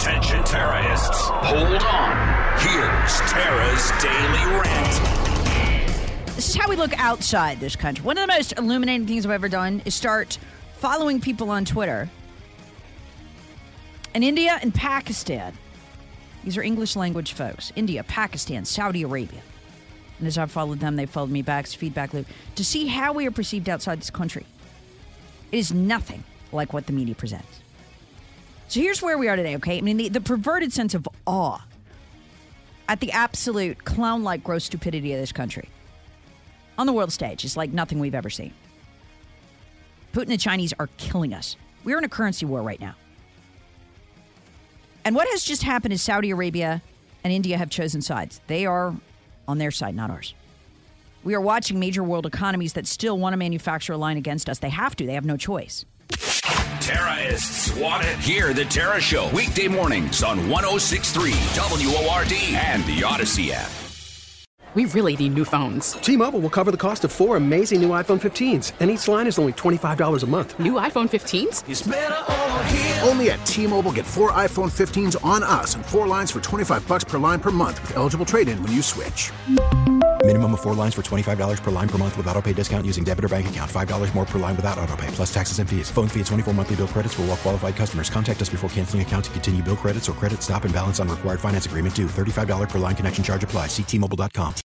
Attention terrorists, hold on. Here's Tara's Daily Rant. This is how we look outside this country. One of the most illuminating things I've ever done is start following people on Twitter in India and Pakistan. These are English language folks. India, Pakistan, Saudi Arabia. And as I've followed them, they've followed me back. It's feedback loop. To see how we are perceived outside this country. It is nothing like what the media presents. So here's where we are today, okay? I mean, the perverted sense of awe at the absolute clown-like gross stupidity of this country on the world stage is like nothing we've ever seen. Putin and the Chinese are killing us. We're in a currency war right now. And what has just happened is Saudi Arabia and India have chosen sides. They are on their side, not ours. We are watching major world economies that still want to manufacture a line against us. They have to. They have no choice. Terrorists want it. Hear the Tara Show weekday mornings on 106.3 WORD and the Odyssey app. We really need new phones. T-Mobile will cover the cost of 4 amazing new iPhone 15s, and each line is only $25 a month. New iPhone 15s? It's better over here. Only at T-Mobile, get 4 iPhone 15s on us and 4 lines for $25 per line per month with eligible trade-in when you switch. Minimum of 4 lines for $25 per line per month with autopay discount using debit or bank account. $5 more per line without autopay, plus taxes and fees. Phone fee at 24 monthly bill credits for well-qualified customers. Contact us before canceling account to continue bill credits or credit stop and balance on required finance agreement due. $35 per line connection charge applies. See T-Mobile.com.